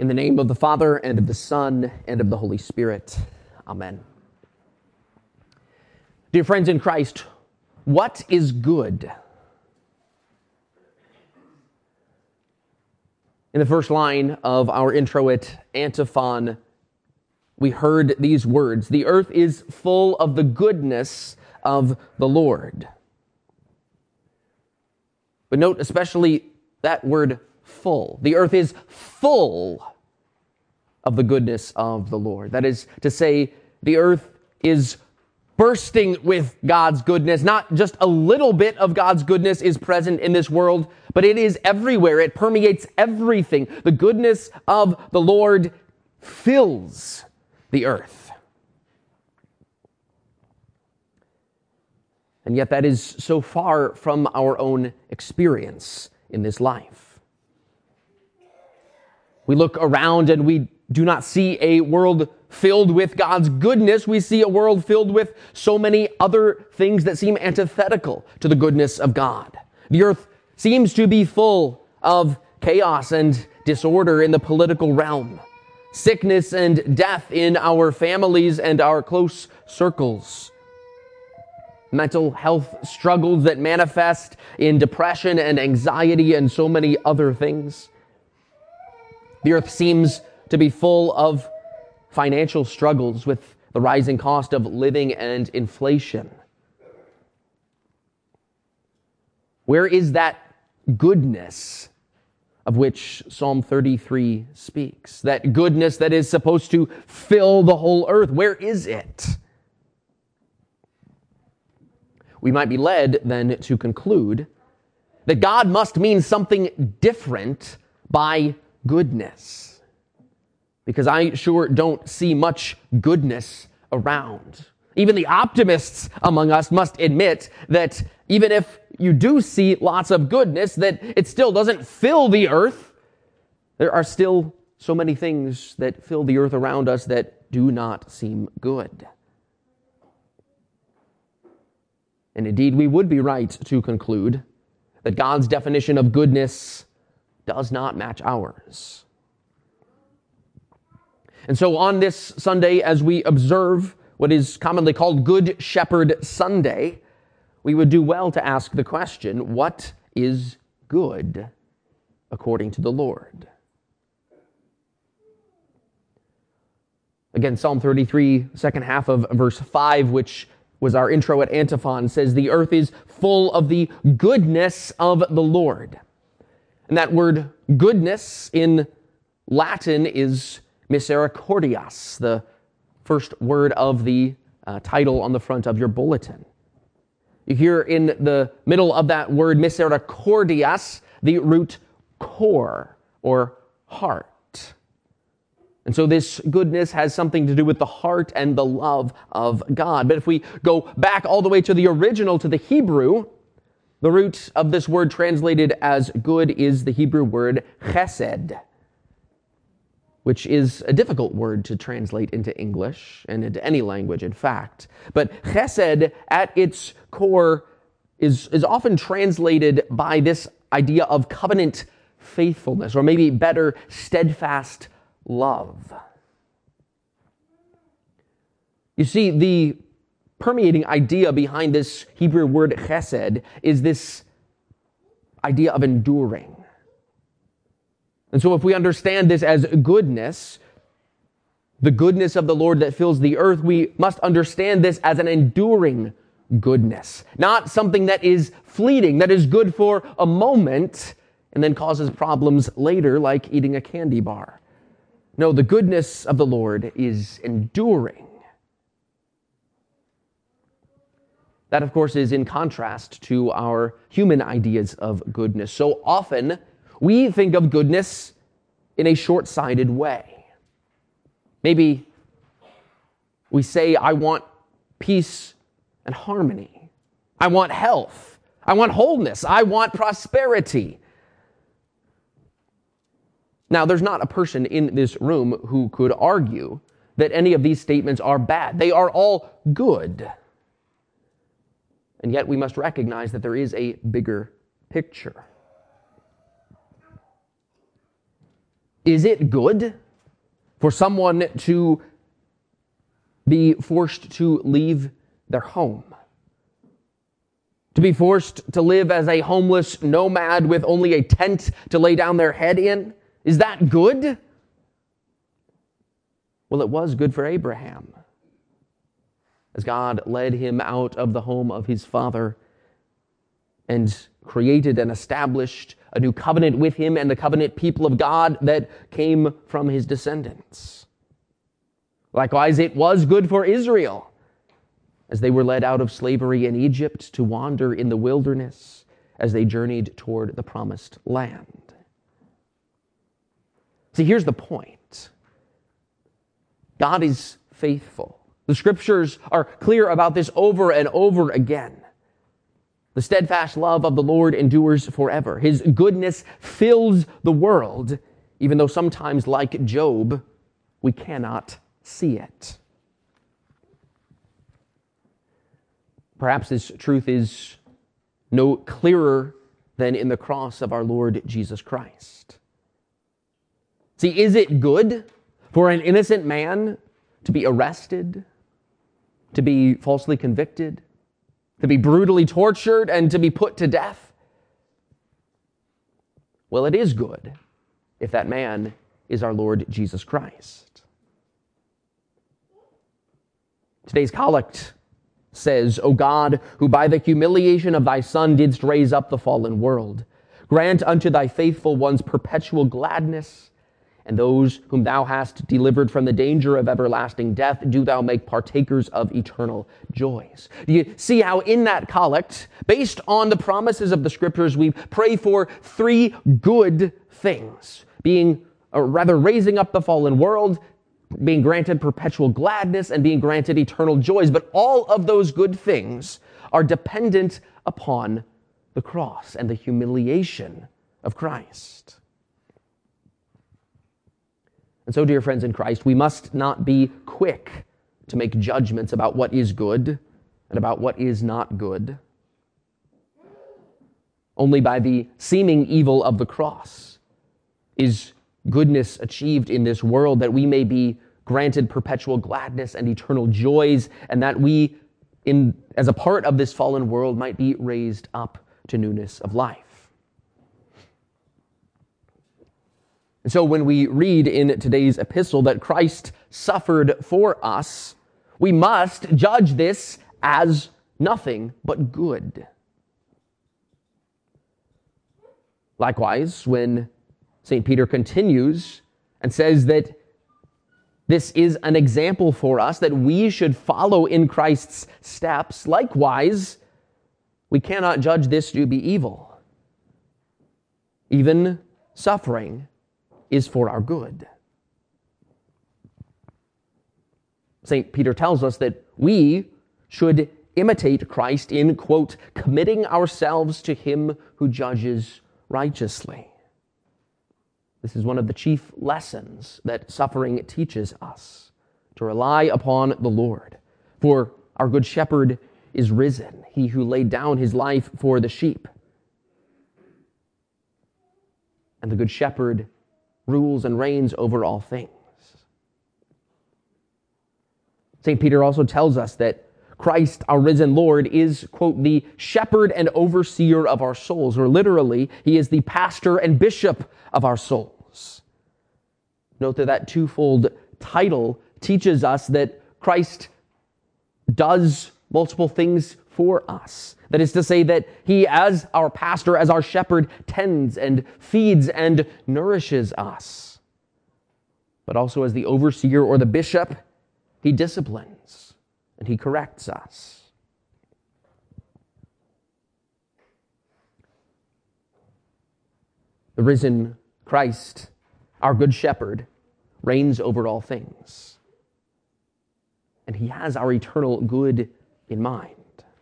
In the name of the Father, and of the Son, and of the Holy Spirit. Amen. Dear friends in Christ, what is good? In the first line of our introit antiphon, we heard these words: "The earth is full of the goodness of the Lord." But note especially that word full. The earth is full of the goodness of the Lord. That is to say, the earth is bursting with God's goodness. Not just a little bit of God's goodness is present in this world, but it is everywhere. It permeates everything. The goodness of the Lord fills the earth. And yet that is so far from our own experience in this life. We look around and we do not see a world filled with God's goodness. We see a world filled with so many other things that seem antithetical to the goodness of God. The earth seems to be full of chaos and disorder in the political realm, sickness and death in our families and our close circles, mental health struggles that manifest in depression and anxiety and so many other things. The earth seems to be full of financial struggles with the rising cost of living and inflation. Where is that goodness of which Psalm 33 speaks? That goodness that is supposed to fill the whole earth. Where is it? We might be led then to conclude that God must mean something different by goodness, because I sure don't see much goodness around. Even the optimists among us must admit that even if you do see lots of goodness, that it still doesn't fill the earth. There are still so many things that fill the earth around us that do not seem good. And indeed, we would be right to conclude that God's definition of goodness does not match ours. And so on this Sunday, as we observe what is commonly called Good Shepherd Sunday, we would do well to ask the question, what is good according to the Lord? Again, Psalm 33, second half of verse 5, which was our intro at antiphon, says, "The earth is full of the goodness of the Lord." And that word goodness in Latin is misericordias, the first word of the title on the front of your bulletin. You hear in the middle of that word misericordias the root cor, or heart. And so this goodness has something to do with the heart and the love of God. But if we go back all the way to the original, to the Hebrew, the root of this word translated as good is the Hebrew word chesed, which is a difficult word to translate into English and into any language, in fact. But chesed, at its core, is often translated by this idea of covenant faithfulness, or maybe better, steadfast love. You see, the permeating idea behind this Hebrew word chesed is this idea of enduring. And so if we understand this as goodness, the goodness of the Lord that fills the earth, we must understand this as an enduring goodness, not something that is fleeting, that is good for a moment and then causes problems later, like eating a candy bar. No, the goodness of the Lord is enduring. That, of course, is in contrast to our human ideas of goodness. So often, we think of goodness in a short-sighted way. Maybe we say, I want peace and harmony. I want health. I want wholeness. I want prosperity. Now, there's not a person in this room who could argue that any of these statements are bad. They are all good. And yet we must recognize that there is a bigger picture. Is it good for someone to be forced to leave their home? To be forced to live as a homeless nomad with only a tent to lay down their head in? Is that good? Well, it was good for Abraham, as God led him out of the home of his father and created and established a new covenant with him and the covenant people of God that came from his descendants. Likewise, it was good for Israel as they were led out of slavery in Egypt to wander in the wilderness as they journeyed toward the promised land. See, here's the point. God is faithful. The scriptures are clear about this over and over again. The steadfast love of the Lord endures forever. His goodness fills the world, even though sometimes, like Job, we cannot see it. Perhaps this truth is no clearer than in the cross of our Lord Jesus Christ. See, is it good for an innocent man to be arrested, to be falsely convicted, to be brutally tortured, and to be put to death? Well, it is good if that man is our Lord Jesus Christ. Today's collect says, O God, who by the humiliation of thy Son didst raise up the fallen world, grant unto thy faithful ones perpetual gladness, and those whom thou hast delivered from the danger of everlasting death, do thou make partakers of eternal joys. Do you see how in that collect, based on the promises of the scriptures, we pray for three good things, raising up the fallen world, being granted perpetual gladness, and being granted eternal joys. But all of those good things are dependent upon the cross and the humiliation of Christ. And so, dear friends in Christ, we must not be quick to make judgments about what is good and about what is not good. Only by the seeming evil of the cross is goodness achieved in this world, that we may be granted perpetual gladness and eternal joys, and that we, as a part of this fallen world, might be raised up to newness of life. And so when we read in today's epistle that Christ suffered for us, we must judge this as nothing but good. Likewise, when St. Peter continues and says that this is an example for us, that we should follow in Christ's steps, likewise, we cannot judge this to be evil. Even suffering is for our good. St. Peter tells us that we should imitate Christ in, quote, committing ourselves to him who judges righteously. This is one of the chief lessons that suffering teaches us, to rely upon the Lord. For our good shepherd is risen, he who laid down his life for the sheep. And the good shepherd rules and reigns over all things. St. Peter also tells us that Christ, our risen Lord, is, quote, the shepherd and overseer of our souls, or literally, he is the pastor and bishop of our souls. Note that twofold title teaches us that Christ does multiple things for us. That is to say that he, as our pastor, as our shepherd, tends and feeds and nourishes us. But also as the overseer or the bishop, he disciplines and he corrects us. The risen Christ, our good shepherd, reigns over all things. And he has our eternal good in mind.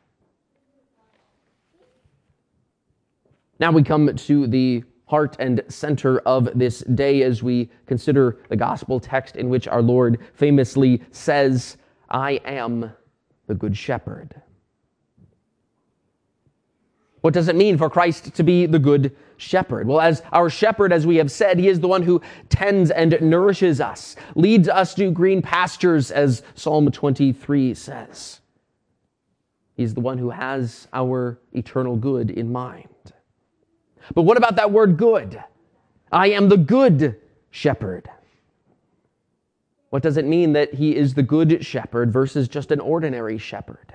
Now we come to the heart and center of this day as we consider the gospel text in which our Lord famously says, I am the good shepherd. What does it mean for Christ to be the good shepherd? Well, as our shepherd, as we have said, he is the one who tends and nourishes us, leads us to green pastures, as Psalm 23 says. He's the one who has our eternal good in mind. But what about that word good? I am the good shepherd. What does it mean that he is the good shepherd versus just an ordinary shepherd?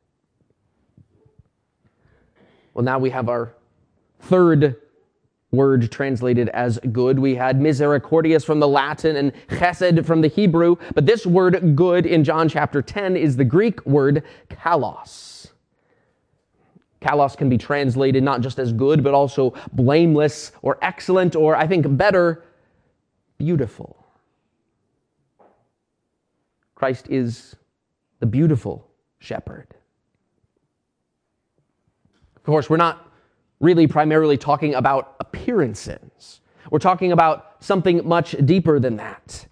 Well, now we have our third word translated as good. We had misericordious from the Latin and chesed from the Hebrew, but this word good in John chapter 10 is the Greek word kalos. Kalos can be translated not just as good, but also blameless or excellent, or I think better, beautiful. Christ is the beautiful shepherd. Of course, we're not really primarily talking about appearances. We're talking about something much deeper than that.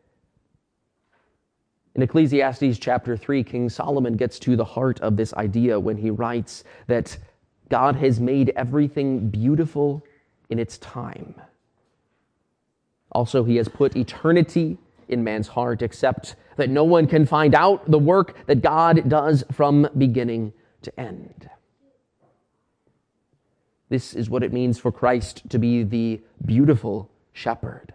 In Ecclesiastes chapter 3, King Solomon gets to the heart of this idea when he writes that God has made everything beautiful in its time. Also, he has put eternity in man's heart, except that no one can find out the work that God does from beginning to end. This is what it means for Christ to be the beautiful shepherd.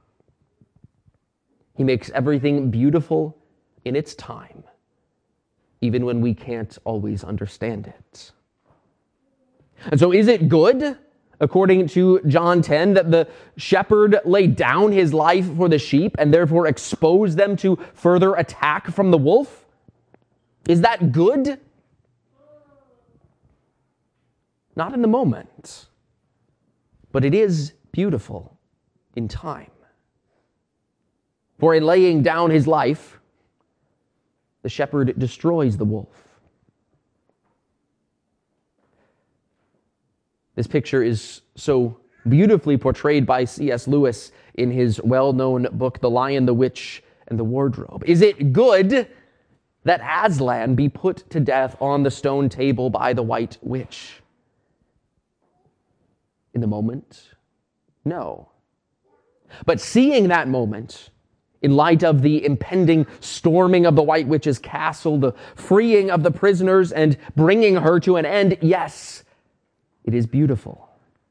He makes everything beautiful in its time, even when we can't always understand it. And so is it good, according to John 10, that the shepherd laid down his life for the sheep and therefore exposed them to further attack from the wolf? Is that good? Not in the moment, but it is beautiful in time. For in laying down his life, the shepherd destroys the wolf. This picture is so beautifully portrayed by C.S. Lewis in his well-known book, The Lion, the Witch, and the Wardrobe. Is it good that Aslan be put to death on the stone table by the White Witch? In the moment, no. But seeing that moment, in light of the impending storming of the White Witch's castle, the freeing of the prisoners, and bringing her to an end, yes, it is beautiful.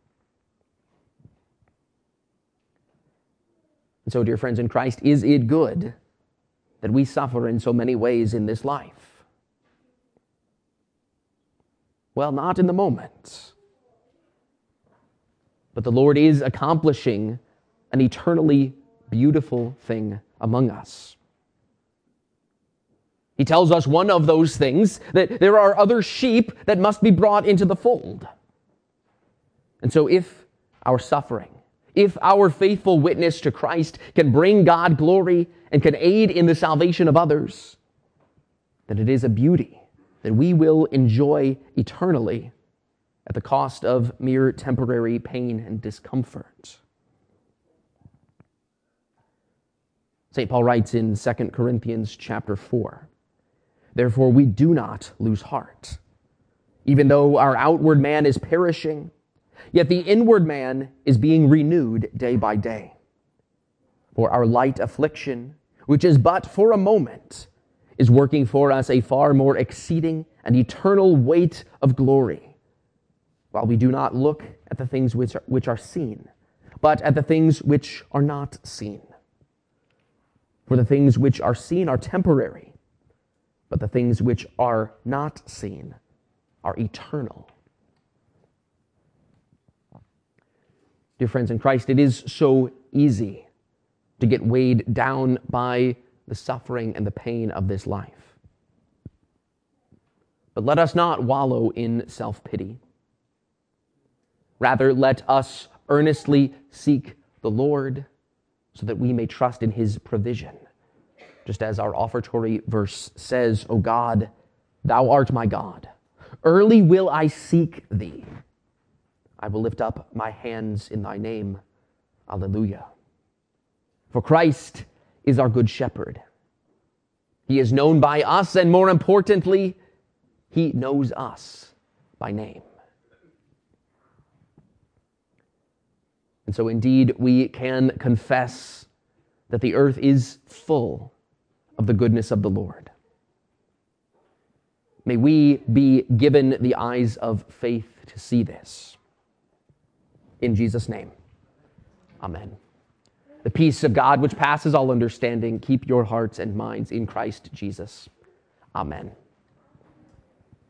And so, dear friends in Christ, is it good that we suffer in so many ways in this life? Well, not in the moment. But the Lord is accomplishing an eternally beautiful thing among us. He tells us one of those things, that there are other sheep that must be brought into the fold. And so if our suffering, if our faithful witness to Christ can bring God glory and can aid in the salvation of others, then it is a beauty that we will enjoy eternally at the cost of mere temporary pain and discomfort. St. Paul writes in 2 Corinthians chapter 4, "Therefore we do not lose heart. Even though our outward man is perishing, yet the inward man is being renewed day by day. For our light affliction, which is but for a moment, is working for us a far more exceeding and eternal weight of glory, while we do not look at the things which are seen, but at the things which are not seen. For the things which are seen are temporary, but the things which are not seen are eternal." Dear friends in Christ, it is so easy to get weighed down by the suffering and the pain of this life. But let us not wallow in self-pity. Rather, let us earnestly seek the Lord so that we may trust in his provision. Just as our offertory verse says, "O God, thou art my God. Early will I seek thee. I will lift up my hands in thy name. Alleluia." For Christ is our good shepherd. He is known by us, and more importantly, he knows us by name. And so indeed we can confess that the earth is full of the goodness of the Lord. May we be given the eyes of faith to see this. In Jesus' name, amen. The peace of God, which passes all understanding, keep your hearts and minds in Christ Jesus. Amen.